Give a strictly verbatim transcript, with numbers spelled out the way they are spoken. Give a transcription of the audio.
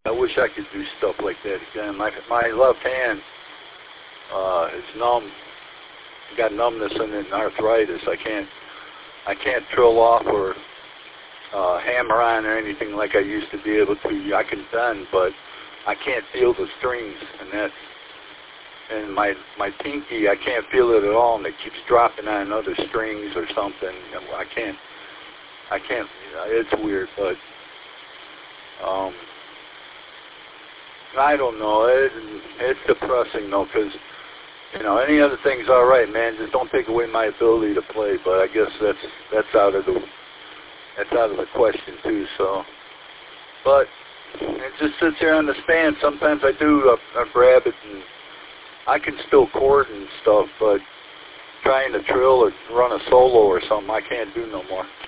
I wish I could do stuff like that again. My my left hand uh, is numb. I got numbness and then arthritis. I can't I can't trill off or uh, hammer on or anything like I used to be able to. I can bend, but I can't feel the strings, and that's and my my pinky. I can't feel it at all, and it keeps dropping on other strings or something. I can't. I can't. It's weird, but um. I don't know. It, it's depressing, though, because, you know, any other thing's all right, man. Just don't take away my ability to play. But I guess that's that's out of the that's out of the question too. So, but it just sits here on the stand. Sometimes I do I, I grab it, and I can still chord and stuff. But trying to trill or run a solo or something, I can't do no more.